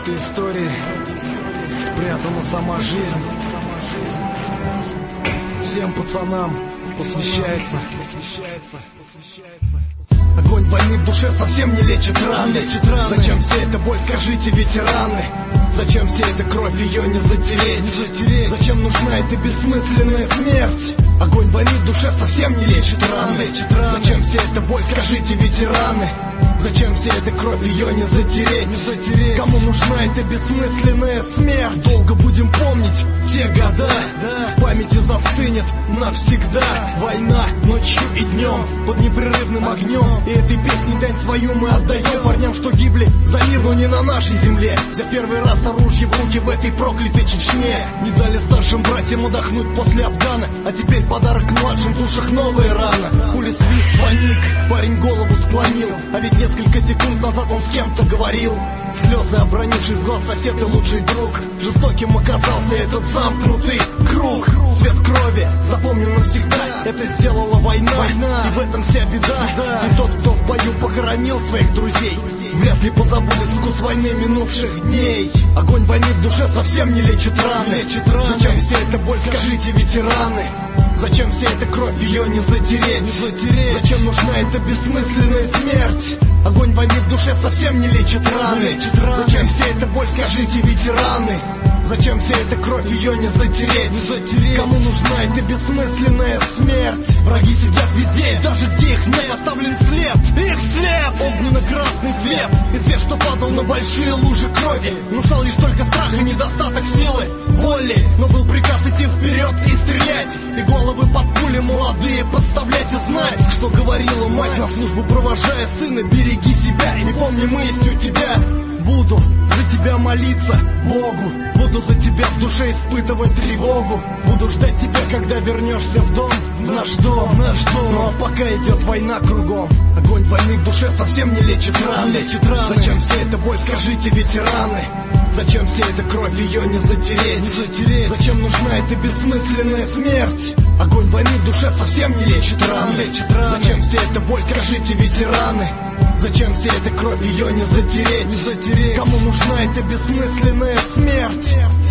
этой истории спрятана сама жизнь. Всем пацанам посвящается. Огонь войны в душе совсем не лечит раны. Зачем вся эта боль, скажите, ветераны? Зачем вся эта кровь, ее не затереть? Зачем нужна эта бессмысленная смерть? Огонь войны в душе совсем не лечит раны. Зачем вся эта боль, скажите, ветераны? Зачем вся эта кровь, ее не затереть? Кому нужна эта бессмысленная смерть? Долго будем помнить те года, в памяти застынет навсегда. Война ночью и днем под непрерывным огнем. И этой песней дань свою мы отдаем парням, что гибли за мир, но не на нашей земле. За первый раз оружие в руки в этой проклятой Чечне. Не дали старшим братьям отдохнуть после Афгана, а теперь подарок младшим, в душах новые раны. Пули свист, паник, парень голову склонил, а ведь несколько секунд назад он с кем-то говорил. Слезы, обронившись с глаз сосед и лучший друг. Жестоким оказался этот замкнутый круг. Цвет крови запомнил навсегда. Это сделала война, и в этом вся беда. И тот, кто в бою похоронил своих друзей, вряд ли позабудет вкус войны минувших дней. Огонь войны в душе совсем не лечит раны. Зачем вся эта боль, скажите, ветераны? Зачем вся эта кровь, ее не затереть? Зачем нужна эта бессмысленная смерть? Огонь войны в душе совсем не лечит раны. Зачем вся эта боль, скажите, ветераны? Зачем вся эта кровь, ее не затереть? Кому нужна эта бессмысленная смерть? Враги сидят везде, даже где их нет, оставлен след. Их след, огненно-красный свет. И свет, что падал на большие лужи крови, внушал лишь только страх и недостаток силы, воли. Но был приказ идти вперед и стрелять, и головы под пули молодые подставлять и знать, что говорила мать на службу, провожая сына: береги себя и помни, мы есть у тебя. Буду за тебя молиться Богу, буду за тебя в душе испытывать тревогу, буду ждать тебя, когда вернешься в дом, в наш дом. Ну а пока идет война кругом, огонь войны в душе совсем не лечит раны. Зачем вся эта боль, скажите, ветераны? Зачем вся эта кровь, ее не затереть? Зачем нужна эта бессмысленная смерть? Огонь войны в душе совсем не лечит раны. Зачем вся эта боль, скажите, ветераны? Зачем вся эта кровь, ее не затереть? Кому нужна эта бессмысленная смерть?